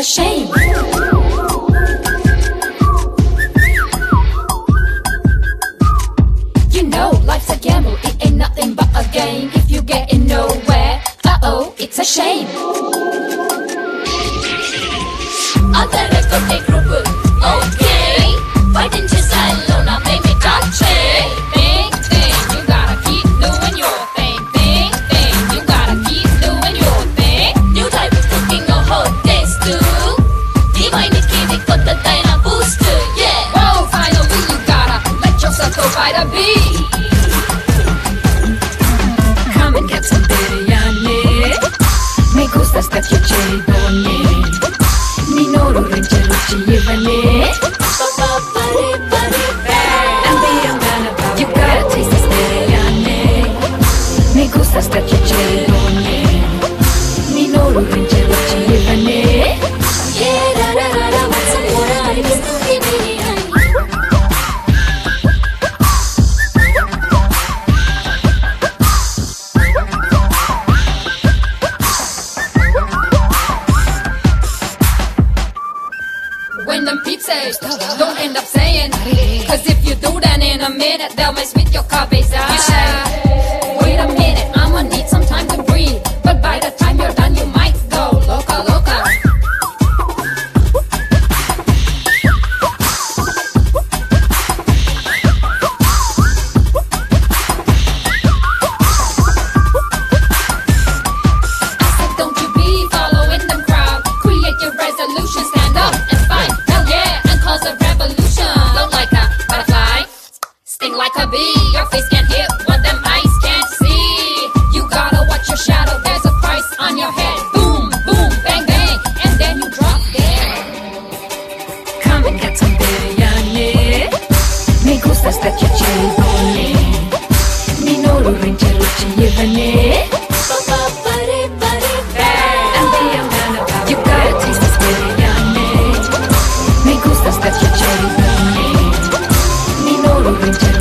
a shame. You know life's a gamble, it ain't nothing but a game. If you getting nowhere, uh-oh, it's a shame. Other could take trouble, okay. Why didn't you say alone, now make me touch it? Thing, you gotta keep doing your thing. Thing, you gotta keep doing your thing. New type of cooking a hot taste too. Divine is giving got the Dyna booster, yeah. Whoa, finally you gotta let yourself go by the beat. Come and get some biryani. Me gusta sta piacere boni. Minoru rinche ruchi ivani. You gotta taste this biryani. Me gusta sta piacere boni. Minoru rinche ruchi ivani. Yeah, da da da da, want some more ice? Give me ice. When them peeps say, don't end up saying, cause if you do then in a minute they'll mess with your cabeza. You say, wait a minute, I'ma need some time to breathe. But by the time you're done you might go loca loca. I said don't you be following them crowd. Create your resolution, stand up and fight. Hell yeah, and cause a revolution. Float like a butterfly, sting like a bee. Your face can't hit what them eyes can't see. You gotta watch your shadow, there's a price on your head. Boom, boom, bang, bang, and then you drop dead. Come and get some biryani. Me gusta sta piacere boni. Minoru rinche ruchi ivani. You gotta taste this biryani. Me gusta sta piacere boni. Minoru rinche